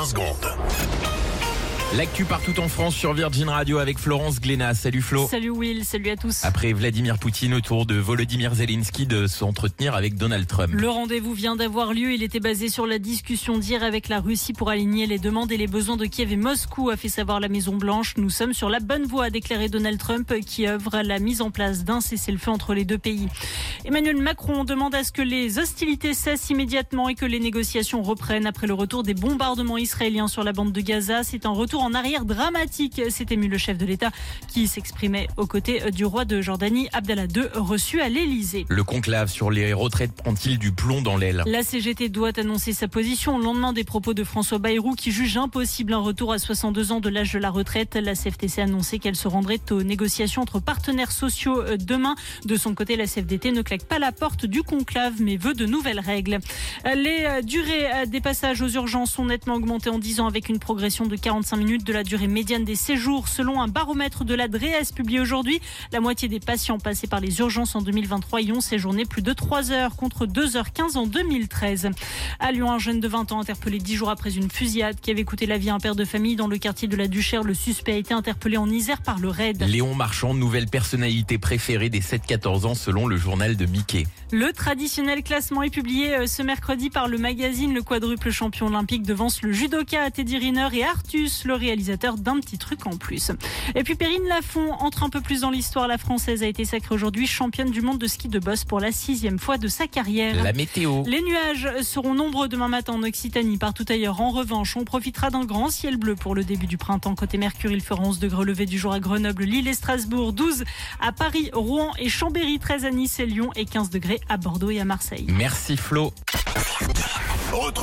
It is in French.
secondes. L'actu partout en France sur Virgin Radio avec Florence Glénat. Salut Flo. Salut Will, salut à tous. Après Vladimir Poutine, au tour de Volodymyr Zelensky de s'entretenir avec Donald Trump. Le rendez-vous vient d'avoir lieu. Il était basé sur la discussion d'hier avec la Russie pour aligner les demandes et les besoins de Kiev et Moscou, a fait savoir la Maison-Blanche. Nous sommes sur la bonne voie, a déclaré Donald Trump, qui œuvre à la mise en place d'un cessez-le-feu entre les deux pays. Emmanuel Macron demande à ce que les hostilités cessent immédiatement et que les négociations reprennent après le retour des bombardements israéliens sur la bande de Gaza. C'est un retour en arrière dramatique, s'est ému le chef de l'État qui s'exprimait aux côtés du roi de Jordanie, Abdallah II, reçu à l'Élysée. Le conclave sur les retraites prend-il du plomb dans l'aile? La CGT doit annoncer sa position au lendemain des propos de François Bayrou qui juge impossible un retour à 62 ans de l'âge de la retraite. La CFTC a annoncé qu'elle se rendrait aux négociations entre partenaires sociaux demain. De son côté, la CFDT ne claque pas la porte du conclave mais veut de nouvelles règles. Les durées des passages aux urgences sont nettement augmentées en 10 ans avec une progression de 45 minutes de la durée médiane des séjours. Selon un baromètre de la DREES publié aujourd'hui, la moitié des patients passés par les urgences en 2023 y ont séjourné plus de 3 heures contre 2h15 en 2013. À Lyon, un jeune de 20 ans interpellé 10 jours après une fusillade qui avait coûté la vie à un père de famille dans le quartier de la Duchère. Le suspect a été interpellé en Isère par le RAID. Léon Marchand, nouvelle personnalité préférée des 7-14 ans selon le journal de Mickey. Le traditionnel classement est publié ce mercredi par le magazine. Le quadruple champion olympique devance le judoka Teddy Riner et Artus, le réalisateur d'un petit truc en plus. Et puis Perrine Lafont entre un peu plus dans l'histoire. La Française a été sacrée aujourd'hui championne du monde de ski de boss pour la 6e fois de sa carrière. La météo. Les nuages seront nombreux demain matin en Occitanie, partout ailleurs. En revanche, on profitera d'un grand ciel bleu pour le début du printemps. Côté Mercure, il fera 11 degrés au lever du jour à Grenoble, Lille et Strasbourg, 12 à Paris, Rouen et Chambéry, 13 à Nice et Lyon et 15 degrés à Bordeaux et à Marseille. Merci Flo.